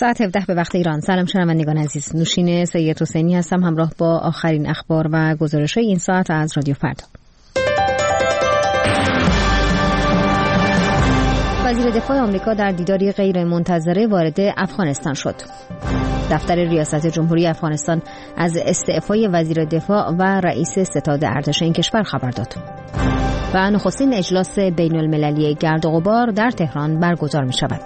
ساعت 17 به وقت ایران. سلام شنوندگان عزیز، نوشین سید حسینی هستم همراه با آخرین اخبار و گزارش‌های این ساعت از رادیو فردا. وزیر دفاع آمریکا در دیداری غیر منتظره وارد افغانستان شد. دفتر ریاست جمهوری افغانستان از استعفای وزیر دفاع و رئیس ستاد ارتش این کشور خبر داد. و نخستین اجلاس بین المللی گرد و غبار در تهران برگزار می شود.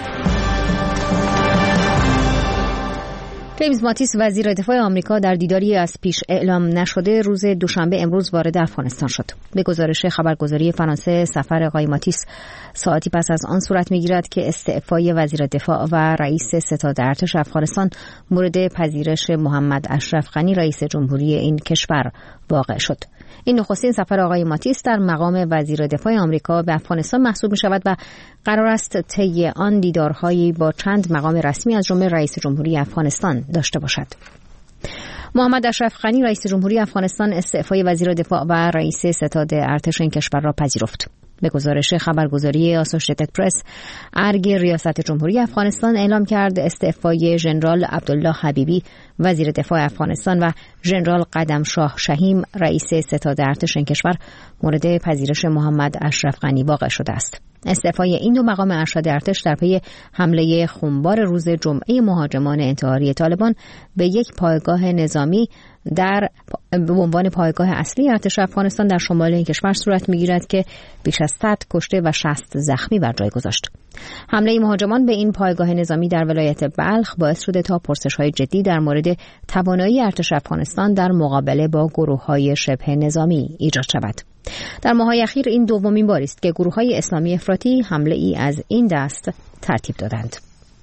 جیمز ماتیس وزیر دفاع آمریکا در دیداری از پیش اعلام نشده روز دوشنبه امروز وارد افغانستان شد. به گزارش خبرگزاری فرانسه سفر آقای ماتیس ساعتی پس از آن صورت می‌گیرد که استعفای وزیر دفاع و رئیس ستاد ارتش افغانستان مورد پذیرش محمد اشرف غنی رئیس جمهوری این کشور واقع شد. این نخستین سفر آقای ماتیس در مقام وزیر دفاع آمریکا به افغانستان محسوب می‌شود و قرار است طی آن دیدارهایی با چند مقام رسمی از جمله رئیس جمهوری افغانستان داشته باشد. محمد اشرف غنی رئیس جمهوری افغانستان استعفای وزیر دفاع و رئیس ستاد ارتش این کشور را پذیرفت. به گزارش خبرگزاری آسوشیتد پرس، ارگ ریاست جمهوری افغانستان اعلام کرد استعفای ژنرال عبدالله حبیبی وزیر دفاع افغانستان و ژنرال قدمشاه شهیم رئیس ستاد ارتش این کشور مورد پذیرش محمد اشرف غنی واقع شده است. استعفای این دو مقام ارشد ارتش در پی حمله خونبار روز جمعه مهاجمان انتحاری طالبان به یک پایگاه نظامی به عنوان پایگاه اصلی ارتش افغانستان در شمال این کشور صورت می‌گیرد که بیش از 100 کشته و 60 زخمی بر جای گذاشت. حمله مهاجمان به این پایگاه نظامی در ولایت بلخ باعث شده تا پرسش‌های جدی در مورد توانایی ارتش افغانستان در مقابله با گروه‌های شبه نظامی ایجاد شود. در ماه‌های اخیر این دومین بار است که گروه‌های اسلامی افراطی حمله‌ای از این دست ترتیب دادند.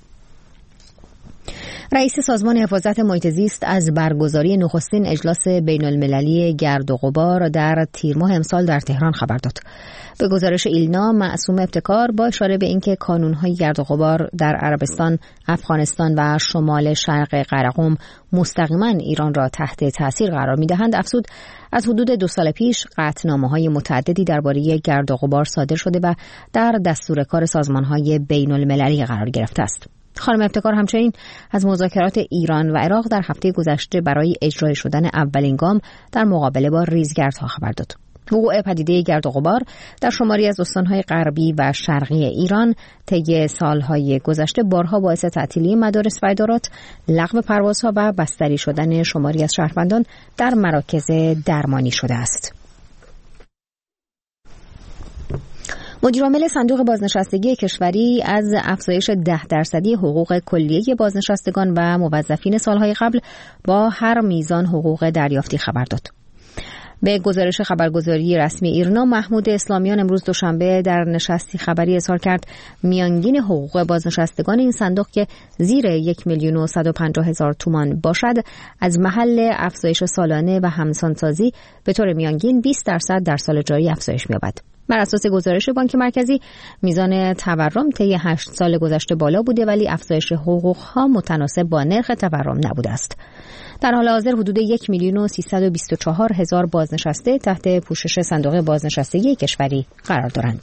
رئیس سازمان حفاظت محیط زیست از برگزاری نخستین اجلاس بین المللی گرد و غبار در تیر ماه امسال در تهران خبر داد. به گزارش ایلنا معصوم ابتکار با اشاره به اینکه کانون‌های گرد و غبار در عربستان، افغانستان و شمال شرق قرقم مستقیما ایران را تحت تاثیر قرار می‌دهند، افزود از حدود 2 سال پیش قطعنامه‌های متعددی درباره گرد و غبار صادر شده و در دستور کار سازمان‌های بین المللی قرار گرفته است. خانم ابتکار همچنین از مذاکرات ایران و عراق در هفته گذشته برای اجرای شدن اولین گام در مقابله با ریزگردها خبر داد. وقوع پدیده گرد و غبار در شماری از استان‌های غربی و شرقی ایران طی سال‌های گذشته بارها باعث تعطیلی مدارس و ادارات، لغو پروازها و بستری شدن شماری از شهروندان در مراکز درمانی شده است. مدیرعامل صندوق بازنشستگی کشوری از افزایش 10% حقوق کلیه بازنشستگان و موظفین سالهای قبل با هر میزان حقوق دریافتی خبر داد. به گزارش خبرگزاری رسمی ایرنا، محمود اسلامیان امروز دوشنبه در نشستی خبری اظهار کرد میانگین حقوق بازنشستگان این صندوق که زیر 1,150,000 تومان باشد، از محل افزایش سالانه و همسانسازی به طور میانگین 20% در سال جاری افزایش می‌یابد. بر اساس گزارش بانک مرکزی، میزان تورم طی 8 سال گذشته بالا بوده ولی افزایش حقوق‌ها متناسب با نرخ تورم نبوده است. در حال حاضر حدود 1,324,000 بازنشسته تحت پوشش صندوق بازنشستگی کشوری قرار دارند.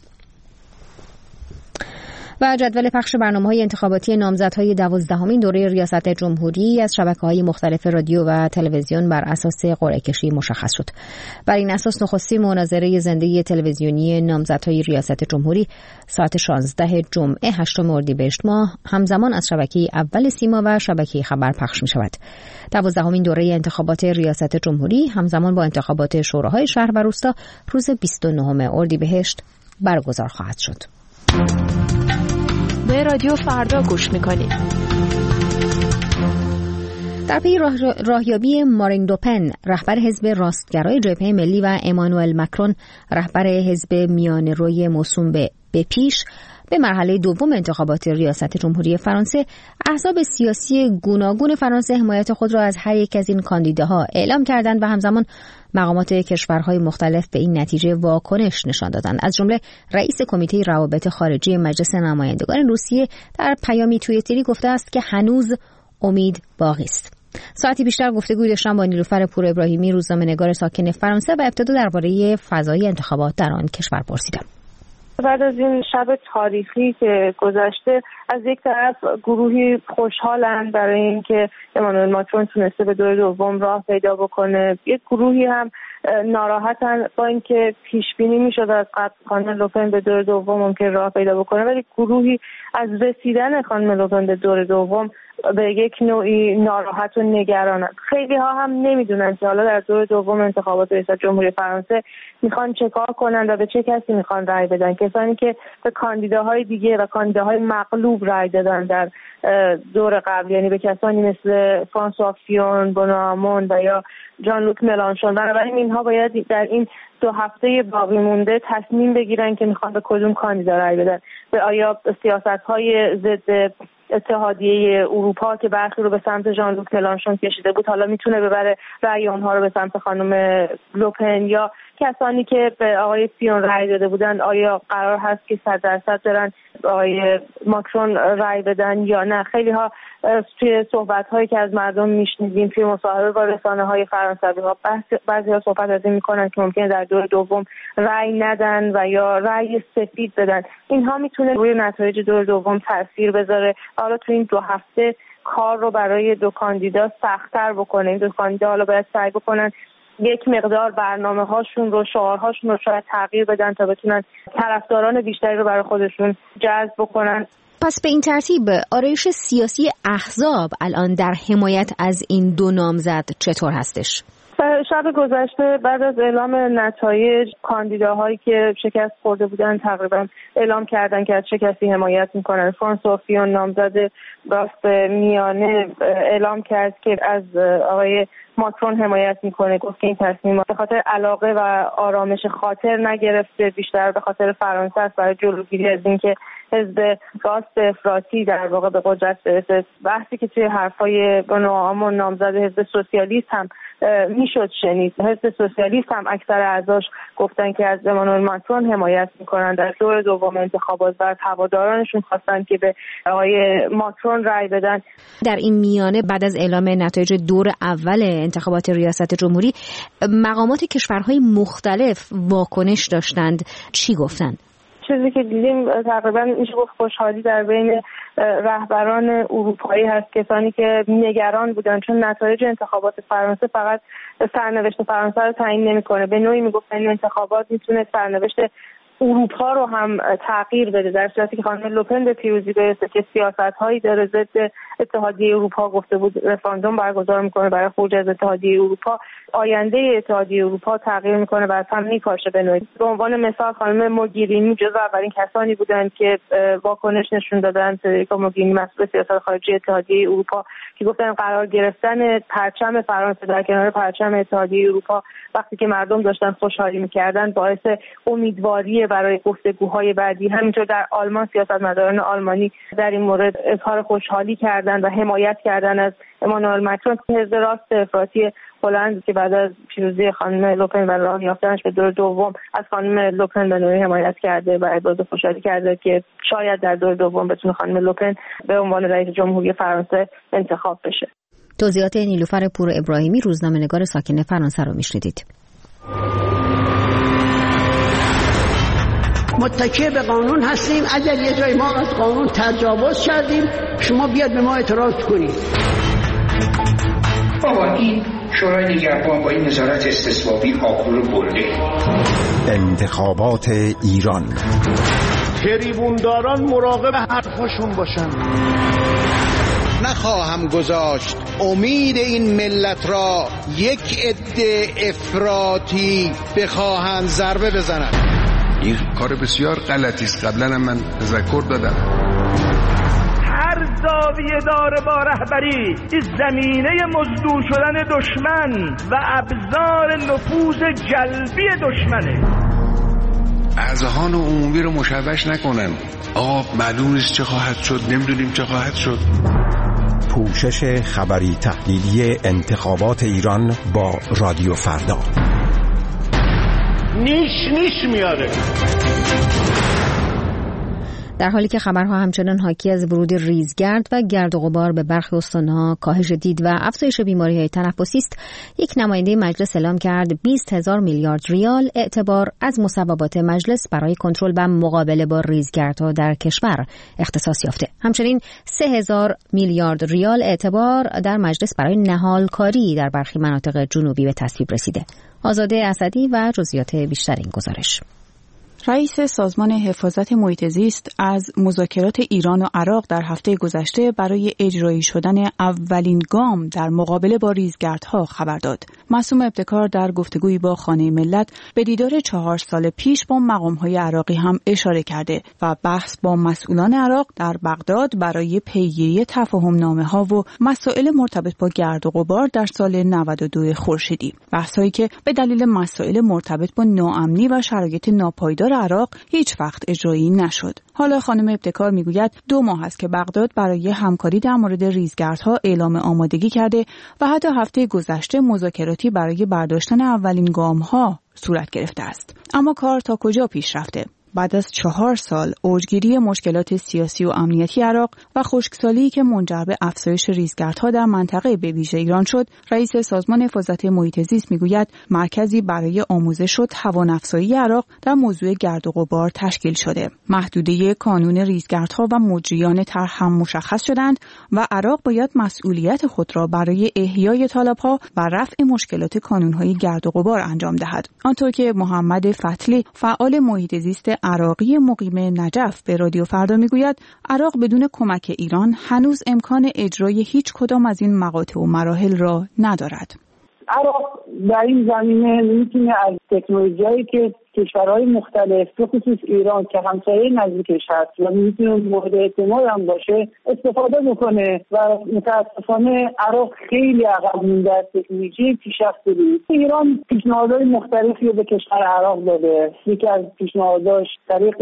و جدول پخش برنامه‌های انتخاباتی نامزدهای 12مین دوره ریاست جمهوری از شبکه‌های مختلف رادیو و تلویزیون بر اساس قرعه کشی مشخص شد. بر این اساس نخستین مناظره زنده تلویزیونی نامزدهای ریاست جمهوری ساعت 16 جمعه 8 اردیبهشت ماه همزمان از شبکه اول سیما و شبکه خبر پخش می‌شود. 12مین دوره انتخابات ریاست جمهوری همزمان با انتخابات شوراهای شهر و روستا روز 29 اردیبهشت برگزار خواهد شد. به رادیو فردا گوش میکنید. در پی راهیابی مارین لوپن رهبر حزب راستگرای جبهه ملی و امانوئل مکرون رهبر حزب میانه روی موسوم به پیش به مرحله دوم انتخابات ریاست جمهوری فرانسه، احزاب سیاسی گوناگون فرانسه حمایت خود را از هر یک از این کاندیداها اعلام کردند و همزمان مقامات کشورهای مختلف به این نتیجه واکنش نشان دادند. از جمله رئیس کمیته روابط خارجی مجلس نمایندگان روسیه در پیامی توییتری گفته است که هنوز امید باقی است. ساعتی بیشتر گفتگو داشتم با نیلوفر پور ابراهیمی، روزنامه‌نگار ساکن فرانسه، و ابتدا درباره فضای انتخابات در آن کشور پرسیدم. بعد از این شب تاریخی که گذشته، از یک طرف گروهی خوشحالند برای اینکه امانوئل ماکرون تونسته به دور دوم راه پیدا بکنه، یک گروهی هم ناراحتن با اینکه پیش بینی میشد از قبل خانم لوپن به دور دوم ممکن راه پیدا بکنه، ولی گروهی از رسیدن خانم لوپن به دور دوم به یک نوعی ناراحت و نگرانند. خیلی ها هم نمیدونن که حالا در دور دوم انتخابات ریاست جمهوری فرانسه میخوان چه کار کنن و به چه کسی میخوان رای بدن. کسانی که به کاندیداهای دیگه و کاندیداهای مغلوب رای دادن در دور قبل، یعنی به کسانی مثل فرانسوا فیون، بونامون و یا ژان لوک ملانشون، بنابراین اینها باید در این 2 هفته باقی مونده تصمیم بگیرن که میخوان به کدوم کاندیدا رای بدن. به آیا سیاست‌های ضد اتحادیه اروپا که برخی رو به سمت ژان لوک ملانشون کشیده بود حالا میتونه ببره رأی اونها رو به سمت خانم لوپن، یا کسانی که به آقای فیون رأی داده بودن آیا قرار هست که 100% برن آقای ماکرون رأی بدن یا نه. خیلی ها توی صحبت‌هایی که از مردم میشنیدیم توی مصاحبه با رسانه‌های فرانسوی‌ها بعضی‌ها صحبت از این میکنن که ممکنه در دور دوم رأی ندن و یا رأی سفید بدن. اینها میتونه روی نتایج دور دوم تاثیر بذاره. حالا تو این 2 هفته کار رو برای 2 کاندیدا سخت‌تر بکنه. این 2 کاندیدا حالا باید سعی بکنن یک مقدار برنامه‌هاشون رو، شعارهاشون رو شاید تغییر بدن تا بتونن طرفداران بیشتری رو برای خودشون جذب بکنن. پس به این ترتیب آرایش سیاسی احزاب الان در حمایت از این 2 نامزد چطور هستش؟ شب گذشته بعد از اعلام نتایج کاندیداهایی که شکست خورده بودن تقریبا اعلام کردن که از چه کسی حمایت میکنن. فرانسوا فیون نامزد راست میانه اعلام کرد که از آقای ماکرون حمایت میکنه. گفت که این تصمیم به خاطر علاقه و آرامش خاطر نگرفته، بیشتر به خاطر فرانسه است، برای جلوگیری از اینکه حزب راست افراطی در واقع به قدرت برسه. بحثی که توی حرفای بونامون نامزد حزب سوسیالیست هم میشد شنید. حزب سوسیالیست هم اکثر اعضاش گفتن که از امانوئل ماکرون حمایت میکنن. در دور دوم انتخابات و هوادارانشون خواستن که به آقای ماکرون رای بدن. در این میانه بعد از اعلام نتایج دور اول انتخابات ریاست جمهوری مقامات کشورهای مختلف واکنش داشتند. چی گفتند؟ چیزی که دیدیم تقریبا میشه گفت خوشحالی در بین رهبران اروپایی هست، کسانی که نگران بودن چون نتایج انتخابات فرانسه فقط سرنوشت فرانسه رو تعیین نمیکنه. به نوعی میگفتن این انتخابات میتونه سرنوشت اروپا رو هم تغییر بده، در صورتی که خانم لوپن به پیروزی برسه که سیاست‌هایی داره ضد اتحادیه اروپا. گفته بود رفراندوم برگزار میکنه برای خروج از اتحادیه اروپا. آینده اتحادیه اروپا تغییر میکنه و از هم میپاشه به نوعی. به عنوان مثال خانم موگیرینی جزو اولین کسانی بودن که واکنش نشون دادن. فدریکا موگیرینی مسئول سیاست خارجی اتحادیه اروپا که گفتن قرار گرفتن پرچم فرانسه در کنار پرچم اتحادیه اروپا وقتی که مردم داشتن خوشحالی میکردن باعث امیدواری برای گفتگوهای بعدی. همینطور در آلمان سیاستمداران آلمانی در این مورد اظهار خوشحالی کردن و حمایت کردن از امانوئل ماکرون. حزب راست افراطی هلند که بعد از پیروزی خانم لوپن و راه یافتنش به دور دوم از خانم لوپن به نوعی حمایت کرده و ابراز خوشحالی کرده که شاید در دور دوم بتونه خانم لوپن به عنوان رئیس جمهوری فرانسه انتخاب بشه. توضیحات نیلوفر پور ابراهیمی، روزنامه‌نگار ساکن فرانسه رو میشنیدید. متکی به قانون هستیم. اگر یه جای ما از قانون تجاوز کردیم شما بیاد به ما اعتراض کنید. بابا این شورای نگهبان با این نظارت استصوابی آبرو برده. انتخابات ایران. تریبونداران مراقب حرفاشون باشن. نخواهم گذاشت امید این ملت را یک عده افراطی بخواهند ضربه بزنند. این کار بسیار غلطی است. قبلا هم من تذکر دادم. هر زاویه داره با رهبری این زمینه مزدور شدن دشمن و ابزار نفوذ جلبی دشمنه. اذهان عمومی رو مشوش نکنن. معلوم نیست چه خواهد شد، نمیدونیم چه خواهد شد. پوشش خبری تحلیلی انتخابات ایران با رادیو فردا. نیش میاره. در حالی که خبرها همچنان حاکی از ورود ریزگرد و گرد و غبار به برخی استان‌ها، کاهش دید و افزایش بیماری‌های تنفسی است، یک نماینده مجلس اعلام کرد 20,000 میلیارد ریال اعتبار از مصوبات مجلس برای کنترل و مقابله با ریزگردها در کشور اختصاص یافته. همچنین 3,000 میلیارد ریال اعتبار در مجلس برای نهالکاری در برخی مناطق جنوبی به تصویب رسیده. آزاده اسدی و جزئیات بیشتر این گزارش. رئیس سازمان حفاظت محیط زیست از مذاکرات ایران و عراق در هفته گذشته برای اجرایی شدن اولین گام در مقابله با ریزگردها خبر داد. معصوم ابتکار در گفتگویی با خانه ملت به دیدار 4 سال پیش با مقام‌های عراقی هم اشاره کرده و بحث با مسئولان عراق در بغداد برای پیگیری تفاهم‌نامه‌ها و مسائل مرتبط با گرد و غبار در سال 92 خورشیدی. بحث‌هایی که به دلیل مسائل مرتبط با ناامنی و شرایط ناپایدار عراق هیچ وقت اجرایی نشد. حالا خانم ابتکار میگوید 2 ماه است که بغداد برای همکاری در مورد ریزگردها اعلام آمادگی کرده و حتی هفته گذشته مذاکراتی برای برداشتن اولین گام‌ها صورت گرفته است. اما کار تا کجا پیش رفته؟ بعد از 4 سال اوجگیری مشکلات سیاسی و امنیتی عراق و خشکسالی که منجر به افزایش ریزگردها در منطقه به ویژه ایران شد، رئیس سازمان حفاظت محیط زیست میگوید مرکزی برای آموزش و توان‌افزایی عراق در موضوع گرد و غبار تشکیل شده. محدوده کانون ریزگردها و مجریان طرح هم مشخص شدند و عراق باید مسئولیت خود را برای احیای تالاب‌ها و رفع مشکلات کانون‌های گرد و غبار انجام دهد. آنطور که محمد فتلی فعال محیط زیست عراقی مقیم نجف به رادیو فردا میگوید عراق بدون کمک ایران هنوز امکان اجرای هیچ کدام از این مقاطع و مراحل را ندارد. عراق در این زمینه میتونه از تکنولوژیایی که کشورهای مختلف به خصوص ایران که همسایه نزدیکش هست و میتونه مورد اعتماد هم باشه استفاده بکنه و متاسفانه عراق خیلی عقب مونده از تکنولوژی پیشرفته بود. ایران پیشنهادهای مختلفی به کشور عراق داده. یکی از پیشنهاداش طریق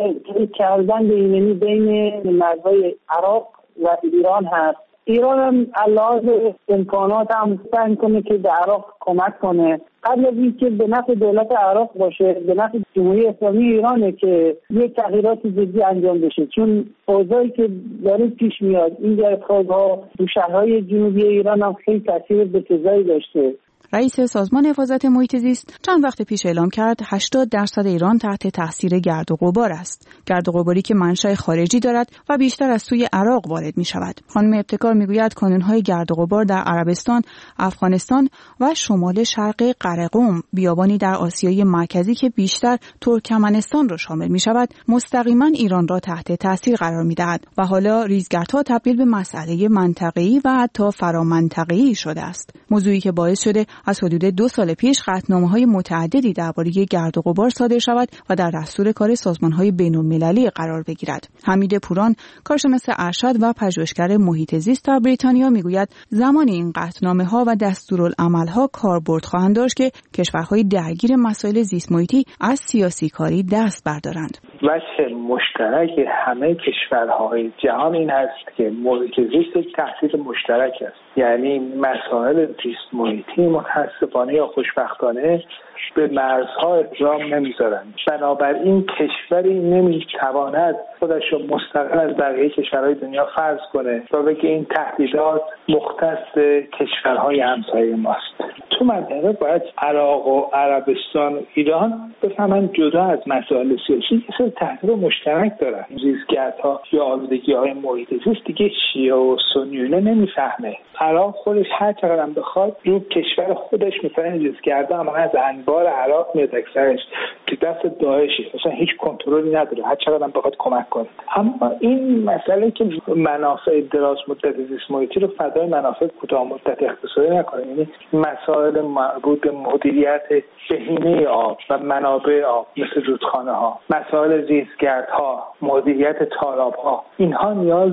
کردن ایمنی بین مرزهای عراق و ایران هست. ایران هم علاوه امکانات هم سعی کنه که به عراق کمک کنه. قبل از اینکه به نفع دولت عراق باشه، به نفع جمهوری اسلامی ایرانه که یک تغییرات جدی انجام بشه، چون اوضاعی که داره پیش میاد این گردخواب‌ها تو شهرهای جنوبی ایران هم خیلی تاثیر بسزایی داشته. رئیس سازمان حفاظت محیط زیست چند وقت پیش اعلام کرد 80% ایران تحت تاثیر گرد و غبار است. گرد و غباری که منشأ خارجی دارد و بیشتر از سوی عراق وارد می شود. خانم ابتکار میگوید کانون‌های گرد و غبار در عربستان، افغانستان و شمال شرق قرقم، بیابانی در آسیای مرکزی که بیشتر ترکمنستان را شامل می شود، مستقیما ایران را تحت تاثیر قرار می دهد و حالا ریزگردها تبدیل به مسئله منطقه‌ای و حتی فرامنطقه‌ای شده است. موضوعی که باعث شده از حدود 2 سال پیش قطعنامه‌های متعددی درباره گرد و غبار صادر شود و در دستور کار سازمان‌های بین‌المللی قرار بگیرد. حمید پوران، کارشناس ارشد و پژوهشگر محیط زیست در بریتانیا میگوید زمانی این قطعنامه‌ها و دستورالعمل‌ها کاربرد خواهند داشت که کشورهای درگیر مسائل زیست محیطی از سیاسی کاری دست بردارند. وجه مشترک همه کشورهای جهان این هست که محیط زیست یک تهدید مشترک است. یعنی مسائل زیست محیطی متاسفانه یا خوشبختانه به مرزها احترام نمیذارند. بنابراین کشوری نمیتواند خودش را مستقل از بقیه کشورهای دنیا فرض کنه و بگه این تهدیدات مختص کشورهای همسایه ماست. تو منطقه باید عراق و عربستان و ایران بفهمن جدا از مسائل سیاسی یه سری تهدید مشترک دارن. ریزگردها یا آلودگی‌های محیط زیست دیگه شیعه و سنیونه نمیفهمه. عراق خودش هر چقدر هم بخواد رو کشور خودش مثلا ریزگردها هم از انبار عراق میاد اکثرش که دست داعشه، مثلا هیچ کنترلی نداره، هر چقدر هم بخواد کمک کنه. اما این مسئله که منافع دراز مدت زیست محیطی رو فدای منافع کوتاه مدت اقتصادی نکنه، یعنی مسائل مربوط به مدیریت بهینه آب و منابع آب مثل رودخانه ها، مسائل زیستگردها، مدیریت تالاب‌ها، اینها نیاز به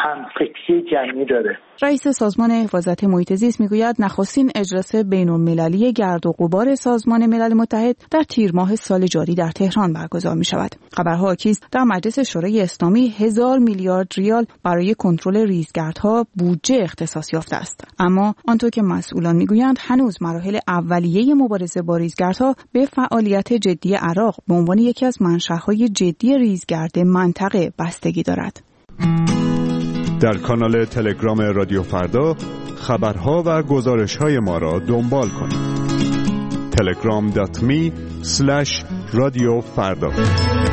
همفکری جمعی داره. رئیس سازمان حفاظت محیط زیست میگوید نخستین اجلاس بین‌المللی گرد و غبار سازمان ملل متحد در تیر ماه سال جاری در تهران برگزار می شود. خبرها حاکیست در مجلس شورای اسلامی 1000 میلیارد ریال برای کنترل ریزگردها بودجه اختصاص یافته است. اما آنطور که مسئولان میگویند هنوز مراحل اولیه مبارزه با ریزگردها به فعالیت جدی عراق به عنوان یکی از منشأهای جدی ریزگرد منطقه بستگی دارد. در کانال تلگرام رادیو فردا خبرها و گزارش‌های ما را دنبال کنید. telegram.me/رادیو فردا